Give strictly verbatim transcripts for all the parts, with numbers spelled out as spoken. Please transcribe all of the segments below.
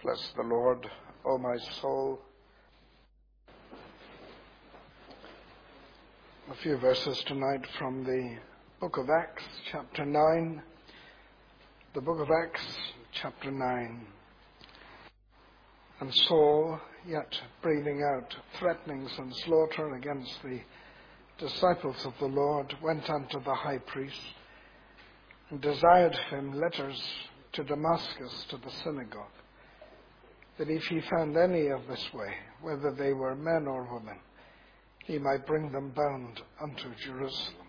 Bless the Lord, O my soul. A few verses tonight from the book of Acts, chapter nine. The book of Acts, chapter nine. And Saul, yet breathing out threatenings and slaughter against the disciples of the Lord, went unto the high priest and desired him letters to Damascus, to the synagogue, that if he found any of this way, whether they were men or women, he might bring them bound unto Jerusalem.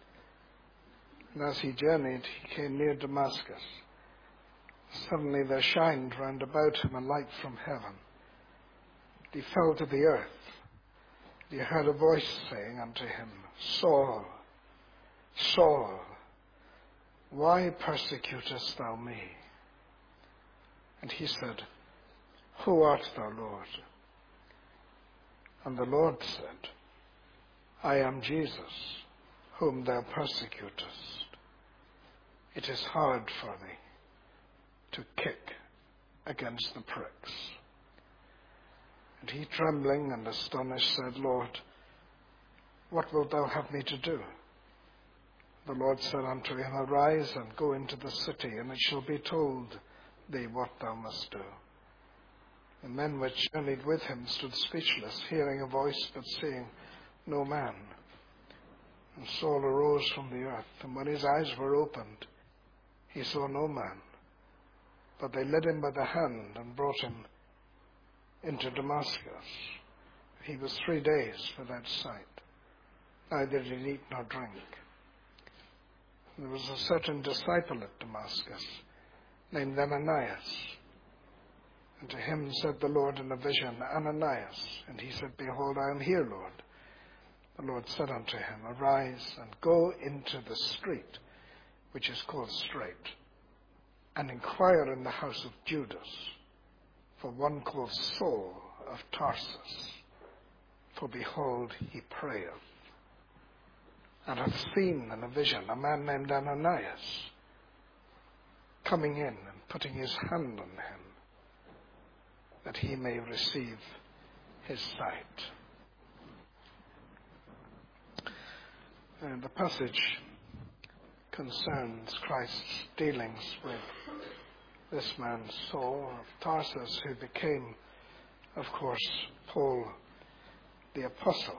And as he journeyed, he came near Damascus. Suddenly there shined round about him a light from heaven. He fell to the earth. He heard a voice saying unto him, Saul, Saul, why persecutest thou me? And he said, Who art thou, Lord? And the Lord said, I am Jesus, whom thou persecutest. It is hard for thee to kick against the pricks. And he, trembling and astonished, said, Lord, what wilt thou have me to do? The Lord said unto him, Arise and go into the city, and it shall be told thee what thou must do. The men which journeyed with him stood speechless, hearing a voice, but seeing no man. And Saul arose from the earth, and when his eyes were opened, he saw no man. But they led him by the hand and brought him into Damascus. He was three days without sight, neither did he eat nor drink. There was a certain disciple at Damascus, named Ananias. And to him said the Lord in a vision, Ananias. And he said, Behold, I am here, Lord. The Lord said unto him, Arise and go into the street, which is called Straight, and inquire in the house of Judas for one called Saul of Tarsus. For behold, he prayeth, and hath seen in a vision a man named Ananias coming in and putting his hand on him, that he may receive his sight. Uh, the passage concerns Christ's dealings with this man Saul of Tarsus, who became, of course, Paul the Apostle.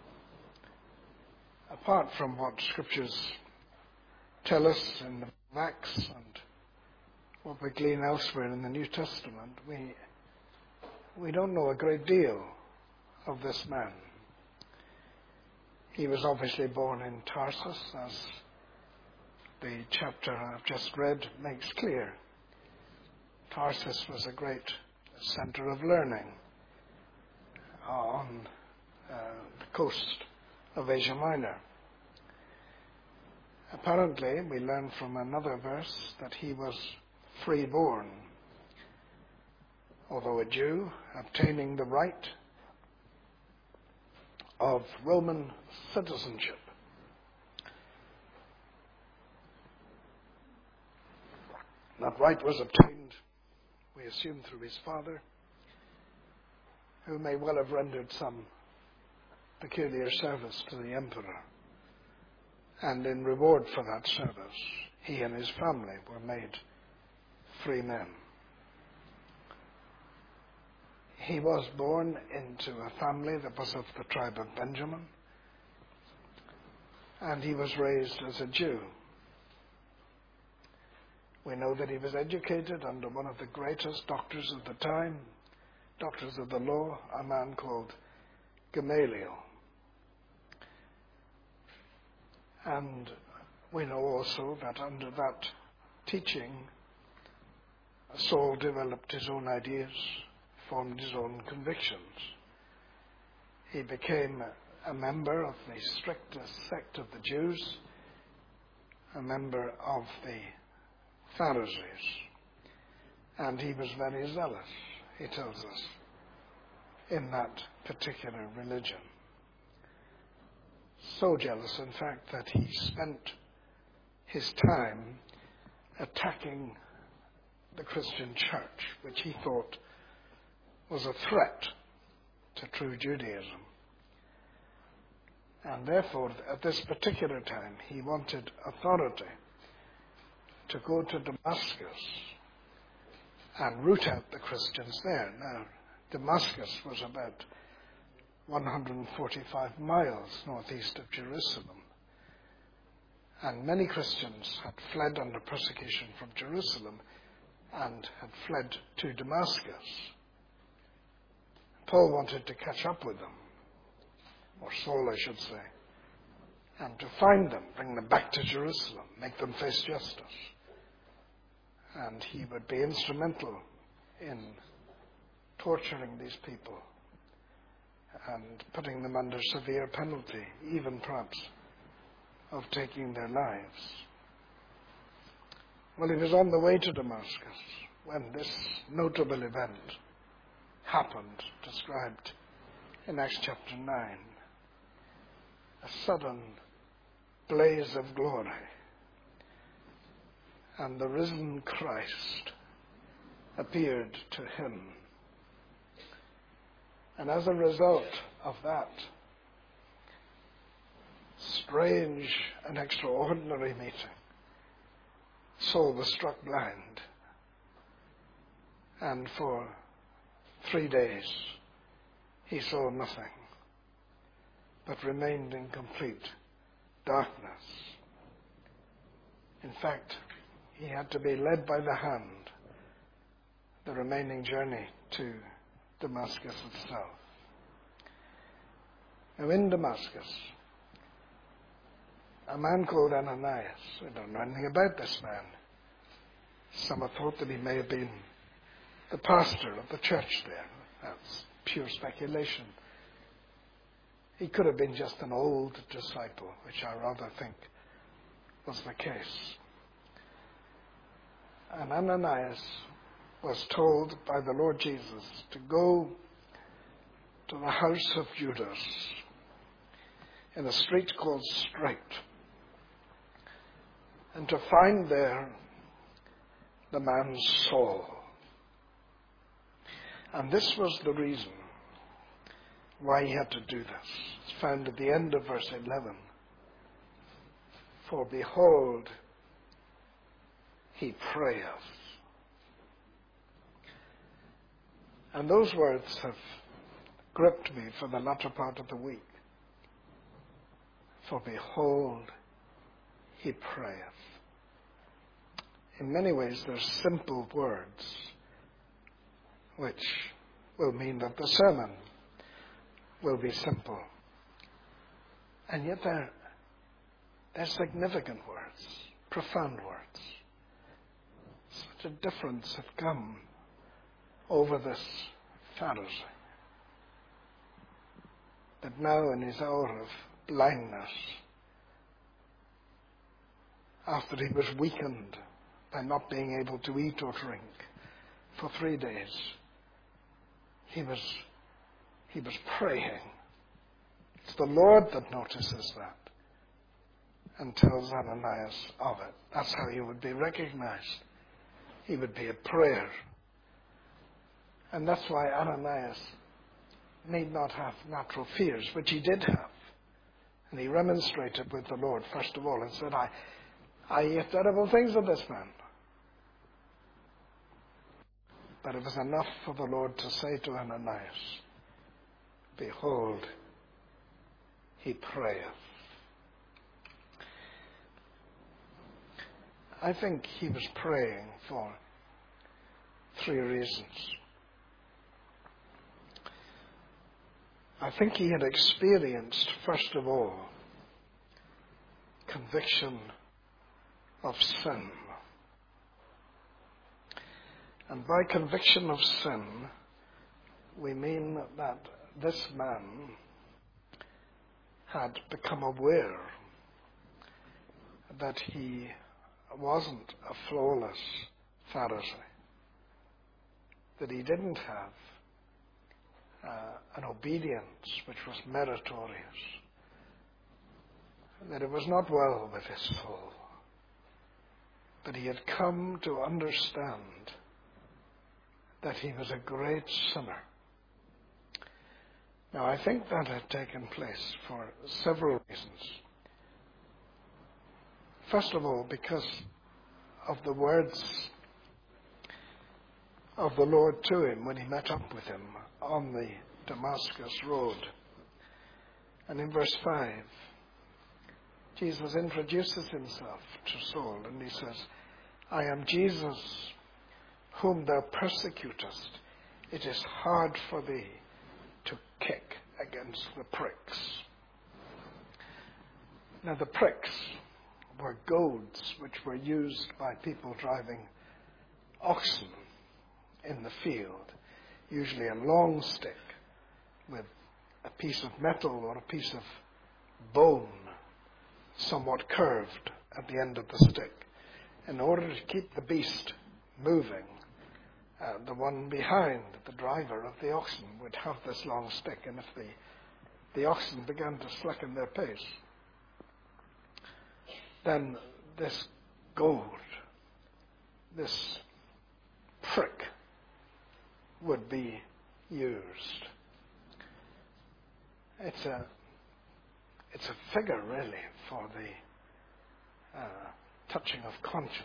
Apart from what Scriptures tell us in the Acts and what we glean elsewhere in the New Testament, we we don't know a great deal of this man. He was obviously born in Tarsus, as the chapter I've just read makes clear. Tarsus was a great center of learning on uh, the coast of Asia Minor. Apparently, we learn from another verse that he was freeborn, although a Jew, obtaining the right of Roman citizenship. That right was obtained, we assume, through his father, who may well have rendered some peculiar service to the emperor. And in reward for that service, he and his family were made free men. He was born into a family that was of the tribe of Benjamin, and he was raised as a Jew. We know that he was educated under one of the greatest doctors of the time, doctors of the law, a man called Gamaliel. And we know also that under that teaching, Saul developed his own ideas, formed his own convictions. He became a member of the strictest sect of the Jews, a member of the Pharisees, and he was very zealous, he tells us, in that particular religion. So jealous, in fact, that he spent his time attacking the Christian church, which he thought was a threat to true Judaism. And therefore, at this particular time, he wanted authority to go to Damascus and root out the Christians there. Now, Damascus was about one hundred forty-five miles northeast of Jerusalem. And many Christians had fled under persecution from Jerusalem and had fled to Damascus. Paul wanted to catch up with them, or Saul, I should say, and to find them, bring them back to Jerusalem, make them face justice. And he would be instrumental in torturing these people and putting them under severe penalty, even perhaps of taking their lives. Well, he was on the way to Damascus when this notable event happened, described in Acts chapter nine. A sudden blaze of glory, and the risen Christ appeared to him. And as a result of that strange and extraordinary meeting, Saul was struck blind, and for three days he saw nothing, but remained in complete darkness. In fact, he had to be led by the hand the remaining journey to Damascus itself. Now, in Damascus, a man called Ananias, we don't know anything about this man. Some have thought that he may have been the pastor of the church there. That's pure speculation. He could have been just an old disciple, which I rather think was the case. And Ananias was told by the Lord Jesus to go to the house of Judas in a street called Straight, and to find there the man Saul. And this was the reason why he had to do this. It's found at the end of verse eleven. For behold, he prayeth. And those words have gripped me for the latter part of the week. For behold, he prayeth. In many ways, they're simple words, which will mean that the sermon will be simple. And yet they're, they're significant words, profound words. Such a difference had come over this Pharisee, that now in his hour of blindness, after he was weakened by not being able to eat or drink for three days, he was he was praying. It's the Lord that notices that and tells Ananias of it. That's how he would be recognized. He would be a prayer. And that's why Ananias need not have natural fears, which he did have. And he remonstrated with the Lord, first of all, and said, I, I hear terrible things of this man. But it was enough for the Lord to say to Ananias, behold, he prayeth. I think he was praying for three reasons. I think he had experienced, first of all, conviction of sin. And by conviction of sin, we mean that this man had become aware that he wasn't a flawless Pharisee, that he didn't have uh, an obedience which was meritorious, that it was not well with his soul, that he had come to understand that he was a great sinner Now, I think that had taken place for several reasons. First of all, because of the words of the Lord to him when he met up with him on the Damascus road. And in verse five, Jesus introduces himself to Saul, and he says, I am Jesus, whom thou persecutest. It is hard for thee to kick against the pricks. Now, the pricks were goads which were used by people driving oxen in the field, usually a long stick with a piece of metal or a piece of bone somewhat curved at the end of the stick. In order to keep the beast moving, uh, the one behind, the driver of the oxen, would have this long stick, and if the, the oxen began to slacken their pace, then this goad, this prick, would be used. It's a it's a figure, really, for the uh, touching of conscience.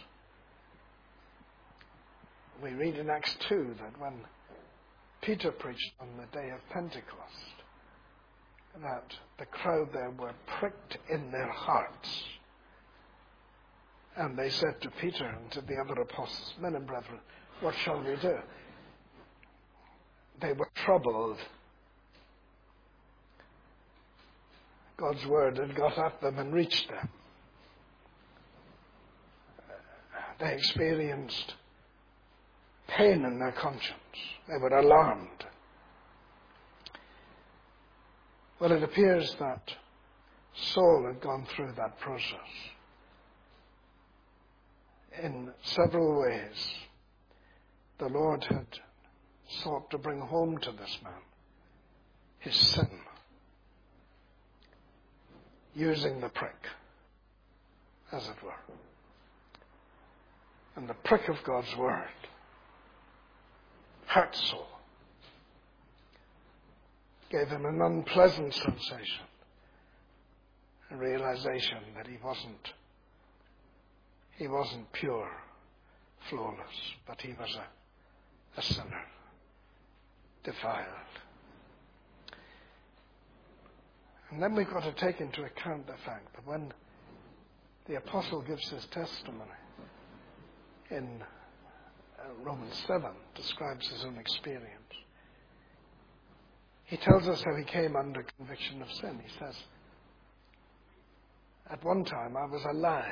We read in Acts two that when Peter preached on the day of Pentecost, that the crowd there were pricked in their hearts. And they said to Peter and to the other apostles, men and brethren, what shall we do? They were troubled. God's word had got at them and reached them. They experienced pain in their conscience. They were alarmed. Well, it appears that Saul had gone through that process. In several ways, the Lord had sought to bring home to this man his sin, using the prick, as it were. And the prick of God's word hurt Saul, gave him an unpleasant sensation, a realization that he wasn't he wasn't pure, flawless, but he was a, a sinner, defiled. And then we've got to take into account the fact that when the apostle gives his testimony in uh, Romans seven, describes his own experience, he tells us how he came under conviction of sin. He says, at one time I was alive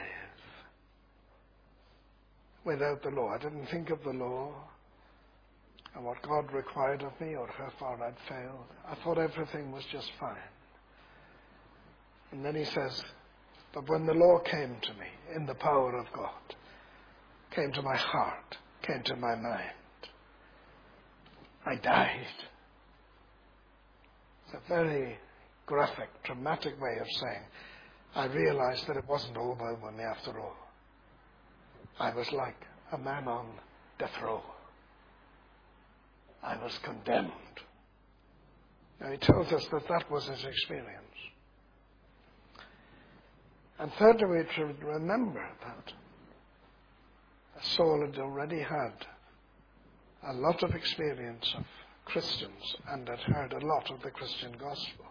without the law. I didn't think of the law and what God required of me or how far I'd failed. I thought everything was just fine. And then he says, but when the law came to me in the power of God, came to my heart, came to my mind, I died. It's a very graphic, dramatic way of saying, I realized that it wasn't all over me after all. I was like a man on death row. I was condemned. Now he tells us that that was his experience. And thirdly, we should remember that Saul had already had a lot of experience of Christians and had heard a lot of the Christian gospel.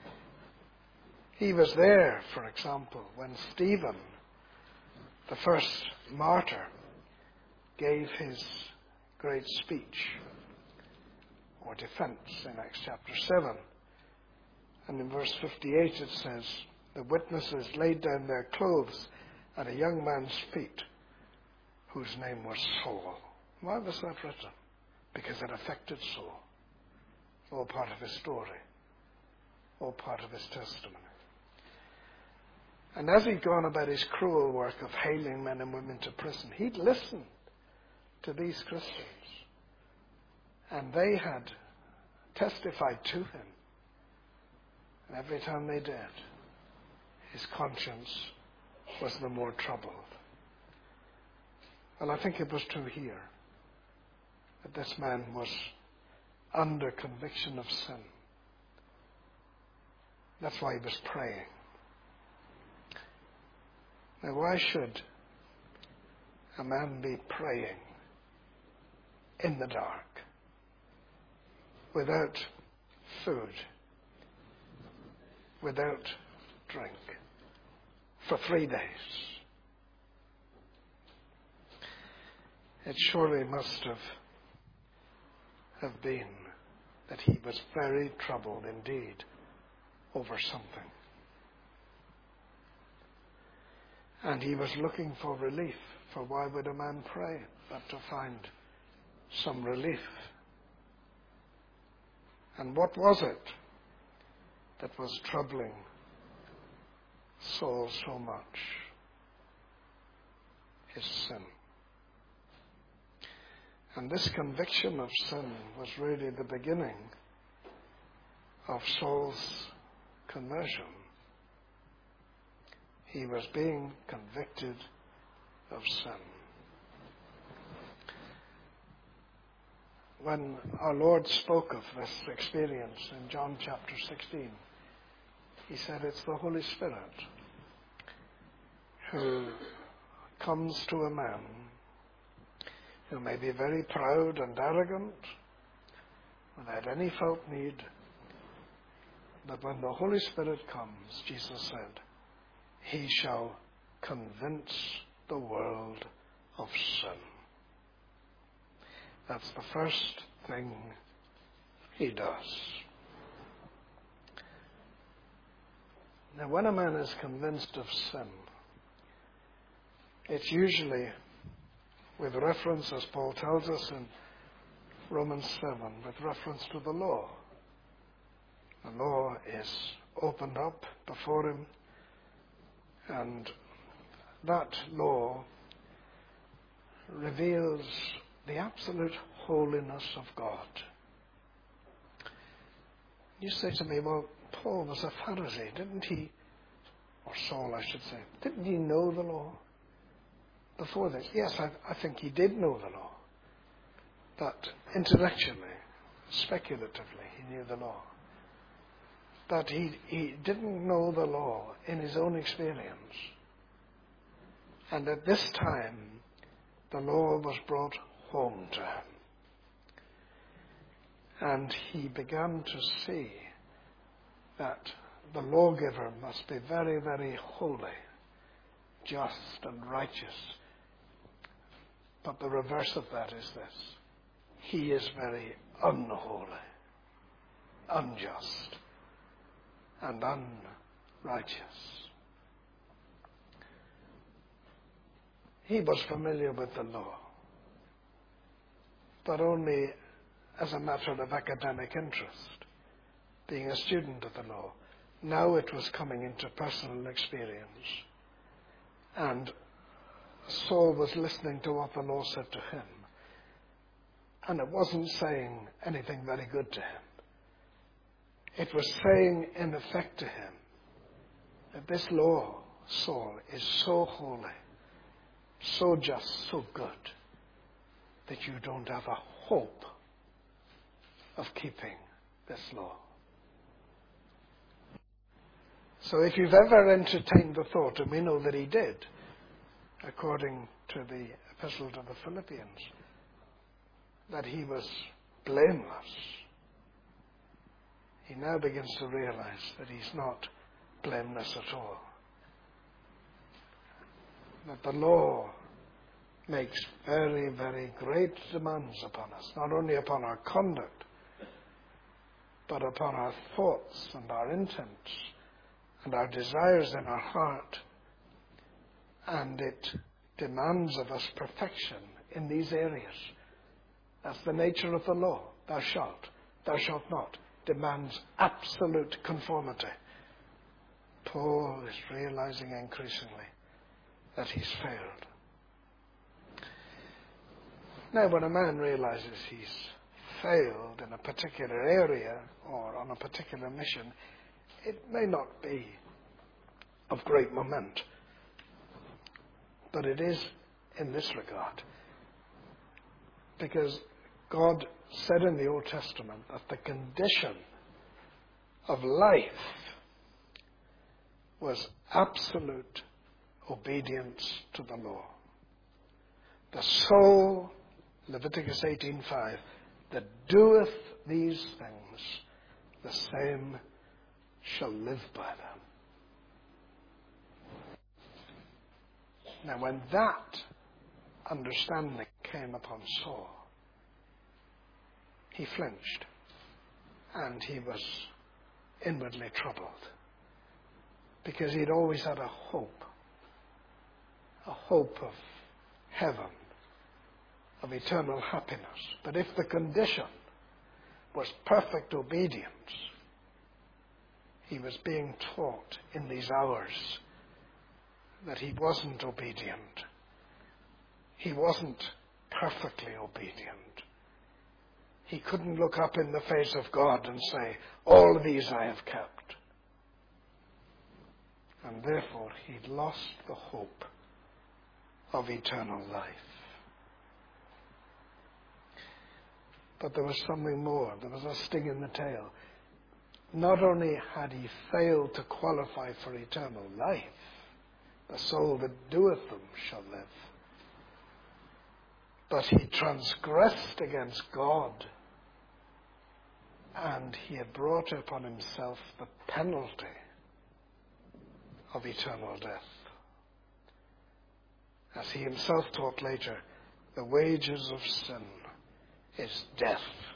He was there, for example, when Stephen, the first martyr, gave his great speech or defense in Acts chapter seven. And in verse fifty-eight it says, the witnesses laid down their clothes at a young man's feet, whose name was Saul. Why was that written? Because it affected Saul. All part of his story. All part of his testimony. And as he'd gone about his cruel work of hailing men and women to prison, he'd listened to these Christians. And they had testified to him. And every time they did, his conscience was the more troubled. Well, I think it was true here, that this man was under conviction of sin. That's why he was praying. Now, why should a man be praying in the dark, without food, without drink, for three days? It surely must have, have been that he was very troubled indeed over something. And he was looking for relief, for why would a man pray but to find some relief? And what was it that was troubling Saul so much? His sin. And this conviction of sin was really the beginning of Saul's conversion. He was being convicted of sin. When our Lord spoke of this experience in John chapter sixteen, he said it's the Holy Spirit who comes to a man who may be very proud and arrogant, without any felt need, but when the Holy Spirit comes, Jesus said, he shall convince the world of sin. That's the first thing he does. Now, when a man is convinced of sin, it's usually with reference, as Paul tells us in Romans seven, with reference to the law. The law is opened up before him, and that law reveals the absolute holiness of God. You say to me, well, Paul was a Pharisee, didn't he? Or Saul, I should say. Didn't he know the law before this? Yes, I, I think he did know the law. But intellectually, speculatively, he knew the law. But he, he didn't know the law in his own experience. And at this time, the law was brought home to him. And he began to see that the lawgiver must be very, very holy, just and righteous. But the reverse of that is this. He is very unholy, unjust, and unrighteous. He was familiar with the law, but only as a matter of academic interest, being a student of the law. Now it was coming into personal experience. And Saul was listening to what the law said to him. And it wasn't saying anything very good to him. It was saying, in effect, to him that this law, Saul, is so holy, so just, so good, that you don't have a hope of keeping this law. So if you've ever entertained the thought, and we know that he did, according to the Epistle to the Philippians, that he was blameless, he now begins to realize that he's not blameless at all. That the law makes very, very great demands upon us, not only upon our conduct, but upon our thoughts and our intents and our desires in our heart. And it demands of us perfection in these areas. That's the nature of the law. Thou shalt, thou shalt not. Demands absolute conformity. Paul is realizing increasingly that he's failed. Now, when a man realizes he's failed in a particular area or on a particular mission, it may not be of great moment, but it is in this regard. Because God said in the Old Testament that the condition of life was absolute obedience to the law. The soul, Leviticus eighteen five, that doeth these things, the same shall live by them. Now when that understanding came upon Saul, he flinched and he was inwardly troubled, because he'd always had a hope, a hope of heaven, of eternal happiness. But if the condition was perfect obedience, he was being taught in these hours that he wasn't obedient. He wasn't perfectly obedient. He couldn't look up in the face of God and say, all these I have kept. And therefore he'd lost the hope of eternal life. But there was something more. There was a sting in the tail. Not only had he failed to qualify for eternal life, the soul that doeth them shall live, but he transgressed against God, and he had brought upon himself the penalty of eternal death. As he himself taught later, the wages of sin is death.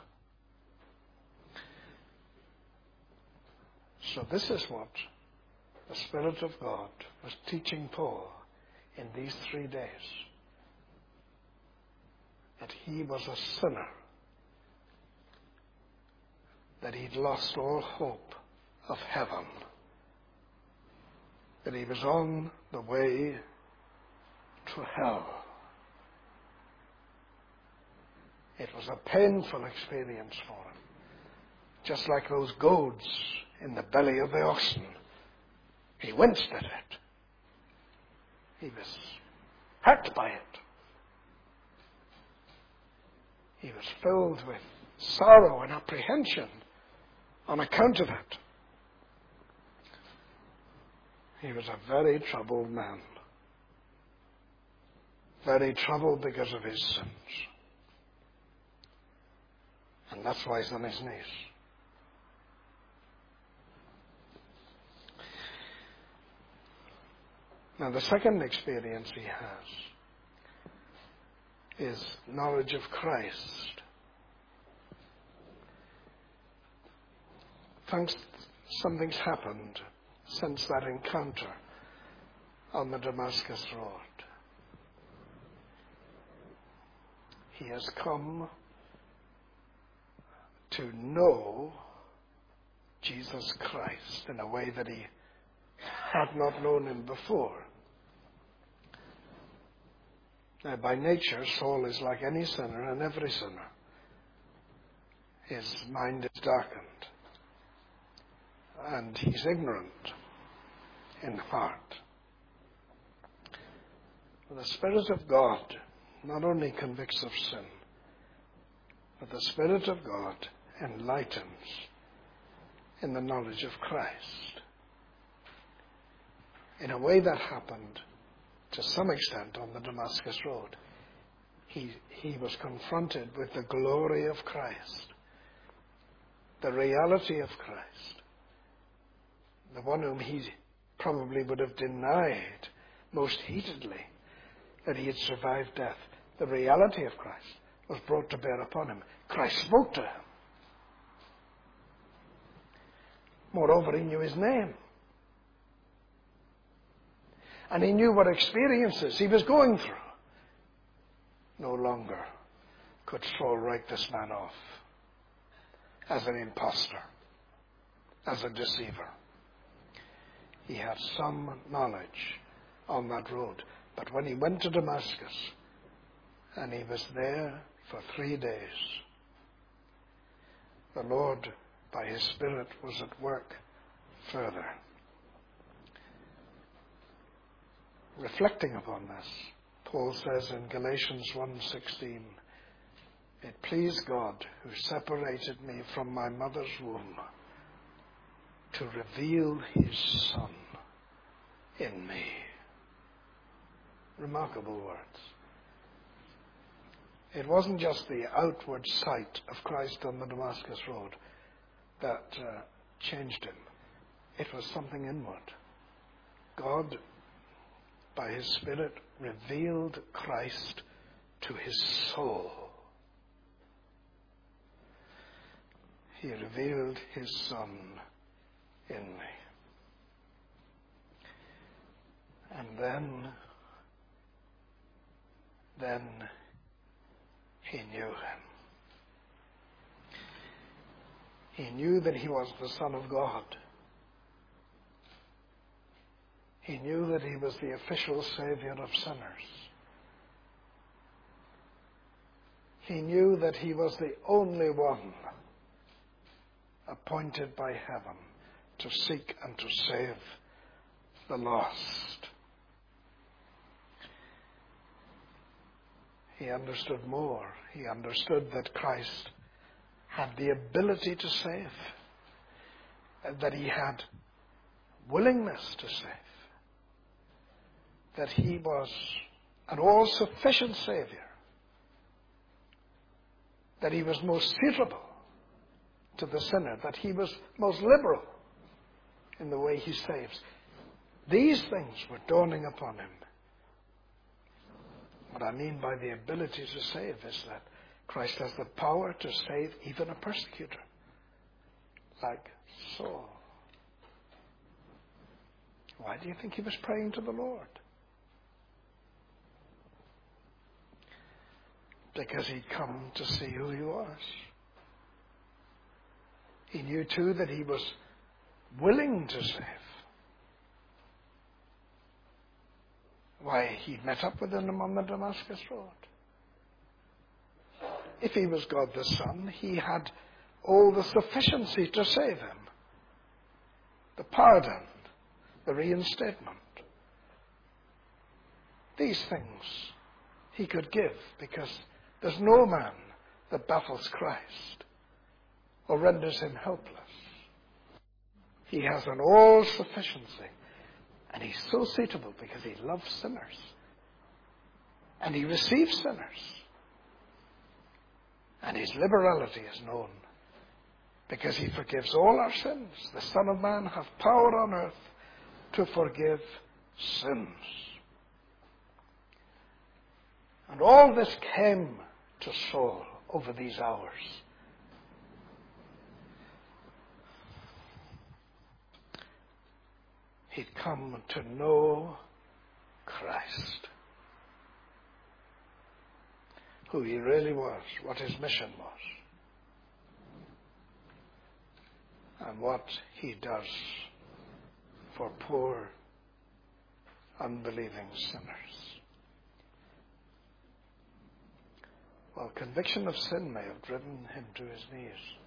So this is what the Spirit of God was teaching Paul in these three days. That he was a sinner. That he'd lost all hope of heaven. That he was on the way to hell. It was a painful experience for him. Just like those goads in the belly of the oxen. He winced at it. He was hurt by it. He was filled with sorrow and apprehension on account of it. He was a very troubled man. Very troubled because of his sins. And that's why he's on his knees. Now the second experience he has is knowledge of Christ. Thanks, something's happened since that encounter on the Damascus Road. He has come to know Jesus Christ in a way that he had not known him before. Now, by nature, Saul is like any sinner and every sinner. His mind is darkened. And he's ignorant in heart. But the Spirit of God not only convicts of sin, but the Spirit of God enlightens in the knowledge of Christ. In a way that happened to some extent on the Damascus Road. He, he was confronted with the glory of Christ, the reality of Christ, the one whom he probably would have denied most heatedly that he had survived death. The reality of Christ was brought to bear upon him. Christ spoke to him. Moreover, he knew his name. And he knew what experiences he was going through. No longer could Saul write this man off as an impostor, as a deceiver. He had some knowledge on that road. But when he went to Damascus, and he was there for three days, the Lord, by his Spirit, was at work further. Reflecting upon this, Paul says in Galatians one sixteen, "It pleased God who separated me from my mother's womb to reveal his Son in me. Remarkable words. It wasn't just the outward sight of Christ on the Damascus Road that uh, changed him. It was something inward. God, by his Spirit, revealed Christ to his soul. He revealed his Son in me. And then, then he knew him. He knew that he was the Son of God. He knew that he was the official Savior of sinners. He knew that he was the only one appointed by heaven to seek and to save the lost. He understood more. He understood that Christ had the ability to save, that he had willingness to save, that he was an all-sufficient Savior, that he was most suitable to the sinner, that he was most liberal in the way he saves. These things were dawning upon him. What I mean by the ability to save is that Christ has the power to save even a persecutor, like Saul. Why do you think he was praying to the Lord? Because he'd come to see who he was. He knew too that he was willing to save. Why, he'd met up with him on the Damascus Road. If he was God the Son, he had all the sufficiency to save him. The pardon, the reinstatement. These things he could give, because there's no man that baffles Christ or renders him helpless. He has an all-sufficiency. And he's so suitable because he loves sinners. And he receives sinners. And his liberality is known because he forgives all our sins. The Son of Man hath power on earth to forgive sins. And all this came to Saul over these hours. He'd come to know Christ, who he really was, what his mission was, and what he does for poor, unbelieving sinners. Well, conviction of sin may have driven him to his knees,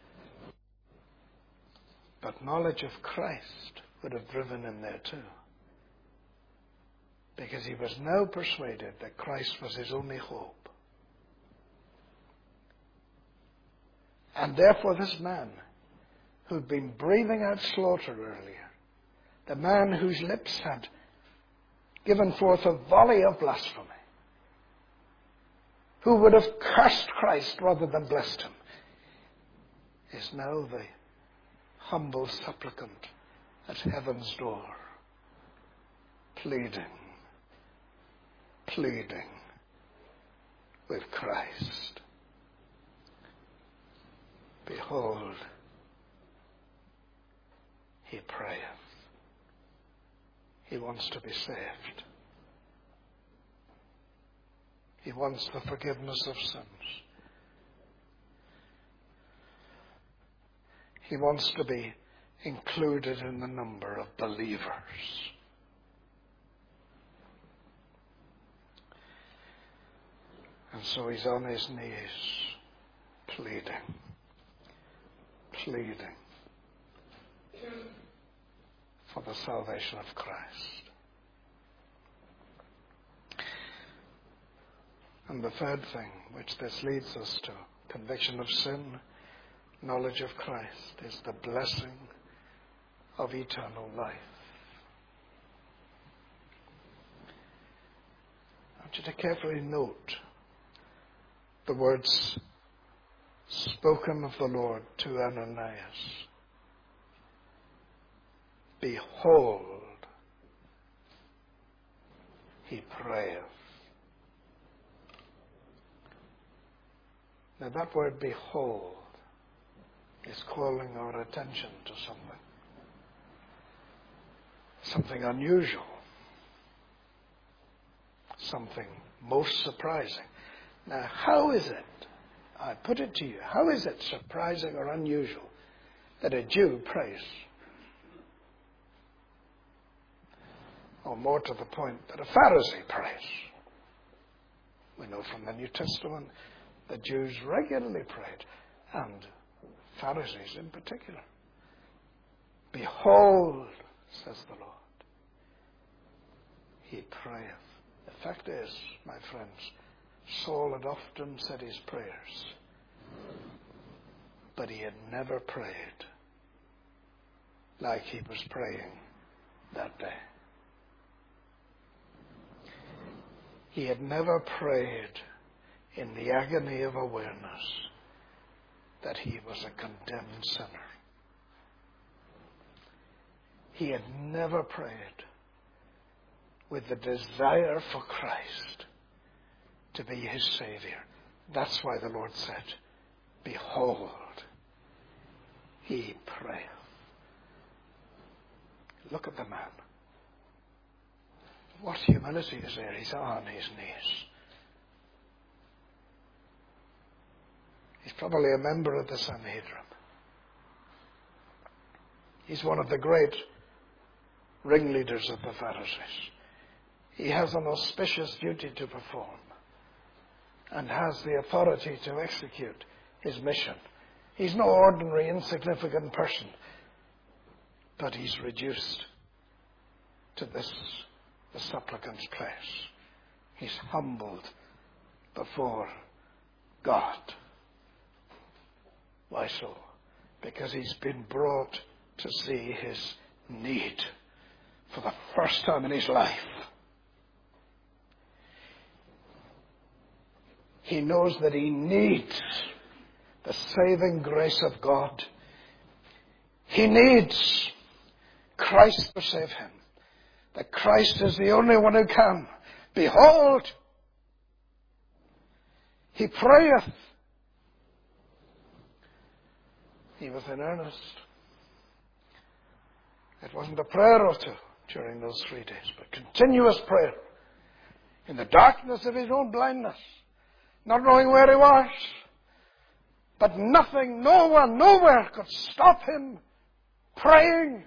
but knowledge of Christ would have driven him there too. Because he was now persuaded that Christ was his only hope. And therefore this man who'd been breathing out slaughter earlier, the man whose lips had given forth a volley of blasphemy, who would have cursed Christ rather than blessed him, is now the humble supplicant at heaven's door, pleading, pleading with Christ. Behold, he prayeth. He wants to be saved. He wants the forgiveness of sins. He wants to be included in the number of believers. And so he's on his knees, pleading, pleading for the salvation of Christ. And the third thing, which this leads us to, conviction of sin, knowledge of Christ, is the blessing of eternal life. want you to carefully note the words spoken of the Lord to Ananias. Behold, he prayeth. Now that word behold is calling our attention to something. Something unusual. Something most surprising. Now, how is it, I put it to you, how is it surprising or unusual that a Jew prays? Or more to the point, that a Pharisee prays. We know from the New Testament that Jews regularly prayed, and Pharisees in particular. Behold, says the Lord, he prayeth. The fact is, my friends, Saul had often said his prayers, but he had never prayed like he was praying that day. He had never prayed in the agony of awareness that he was a condemned sinner. He had never prayed with the desire for Christ to be his Savior. That's why the Lord said, behold, he prayeth. Look at the man. What humility is there? He's on his knees. He's probably a member of the Sanhedrin. He's one of the great ringleaders of the Pharisees. He has an auspicious duty to perform and has the authority to execute his mission. He's no ordinary, insignificant person, but he's reduced to this, the supplicant's place. He's humbled before God. Why so? Because he's been brought to see his need for the first time in his life. He knows that he needs the saving grace of God. He needs Christ to save him. That Christ is the only one who can. Behold, he prayeth. He was in earnest. It wasn't a prayer or two during those three days, but continuous prayer in the darkness of his own blindness, not knowing where he was. But nothing, no one, nowhere could stop him praying.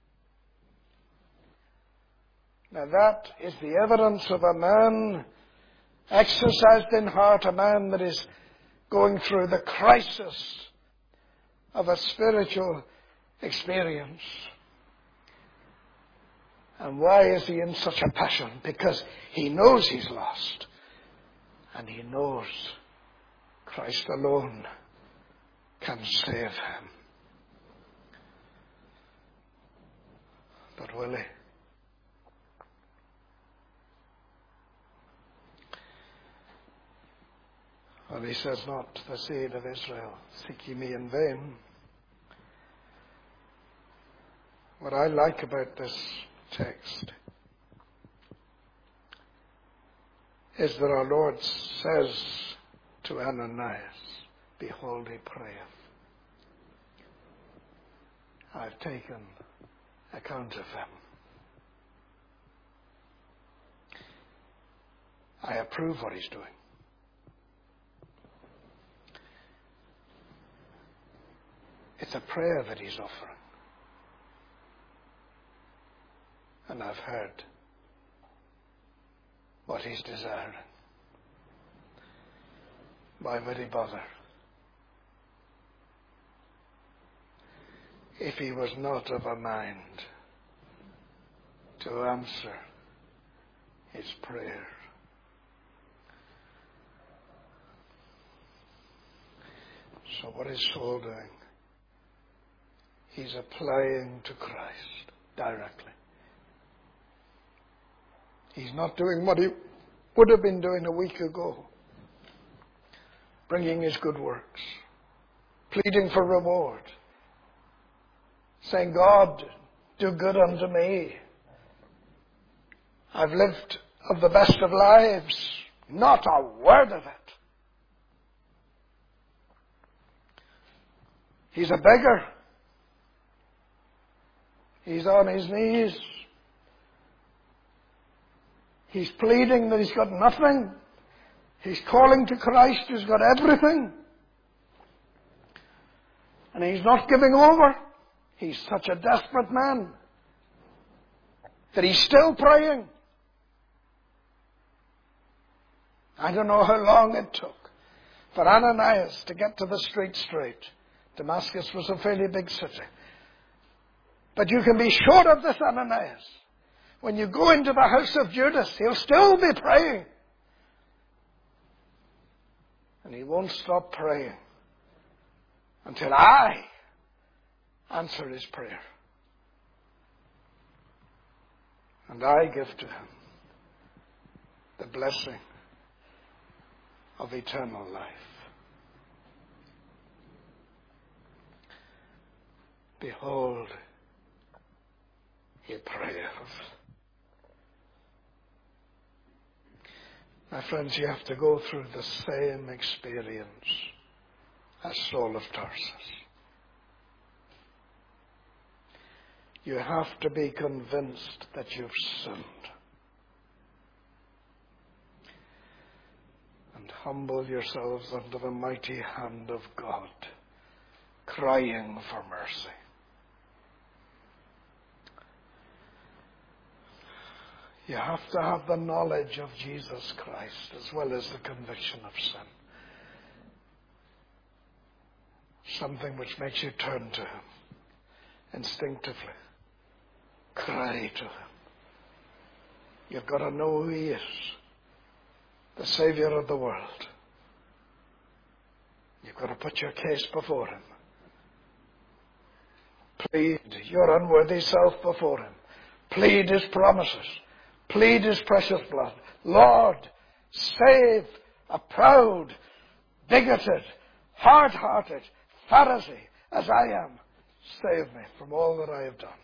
Now that is the evidence of a man exercised in heart, a man that is going through the crisis of a spiritual experience. And why is he in such a passion? Because he knows he's lost. And he knows Christ alone can save him. But will he? Well, he says, not the seed of Israel, seek ye me in vain. What I like about this text is that our Lord says to Ananias, behold, he prayeth. I've taken account of him. I approve what he's doing. It's a prayer that he's offering. And I've heard what he's desiring. Why would he bother? If he was not of a mind to answer his prayer. So what is Saul doing? He's applying to Christ directly. He's not doing what he would have been doing a week ago, bringing his good works, pleading for reward, saying, God, do good unto me. I've lived of the best of lives, not a word of it. He's a beggar. He's on his knees. He's pleading that he's got nothing. He's calling to Christ who's got everything. And he's not giving over. He's such a desperate man that he's still praying. I don't know how long it took for Ananias to get to the street straight. Damascus was a fairly big city. But you can be sure of this, Ananias. When you go into the house of Judas, he'll still be praying. And he won't stop praying until I answer his prayer. And I give to him the blessing of eternal life. Behold, he prayeth. My friends, you have to go through the same experience as Saul of Tarsus. You have to be convinced that you've sinned. And humble yourselves under the mighty hand of God, crying for mercy. You have to have the knowledge of Jesus Christ as well as the conviction of sin. Something which makes you turn to him instinctively. Cry to him. You've got to know who he is, the Savior of the world. You've got to put your case before him. Plead your unworthy self before him. Plead his promises. Plead his precious blood. Lord, save a proud, bigoted, hard-hearted Pharisee as I am. Save me from all that I have done.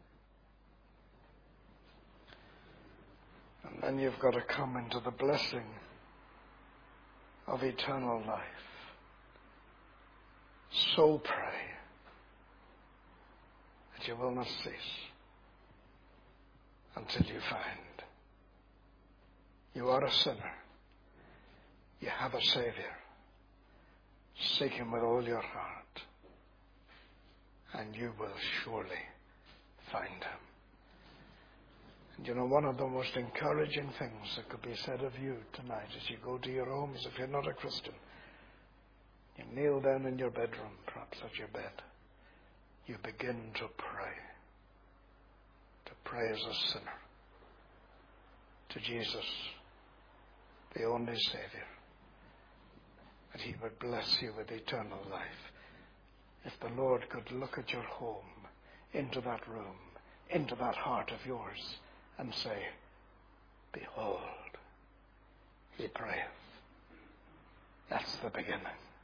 And then you've got to come into the blessing of eternal life. So pray that you will not cease until you find you are a sinner. You have a Savior. Seek him with all your heart, and you will surely find him. And you know, one of the most encouraging things that could be said of you tonight as you go to your homes, if you're not a Christian, you kneel down in your bedroom, perhaps at your bed, you begin to pray. To pray as a sinner to Jesus, the only Savior, that he would bless you with eternal life. If the Lord could look at your home, into that room, into that heart of yours, and say, behold, he prayeth. That's the beginning.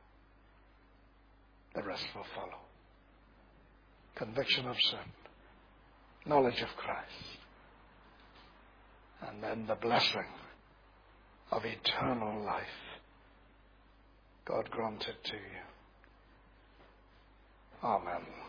The rest will follow. Conviction of sin, knowledge of Christ, and then the blessing of eternal life. God grant it to you. Amen.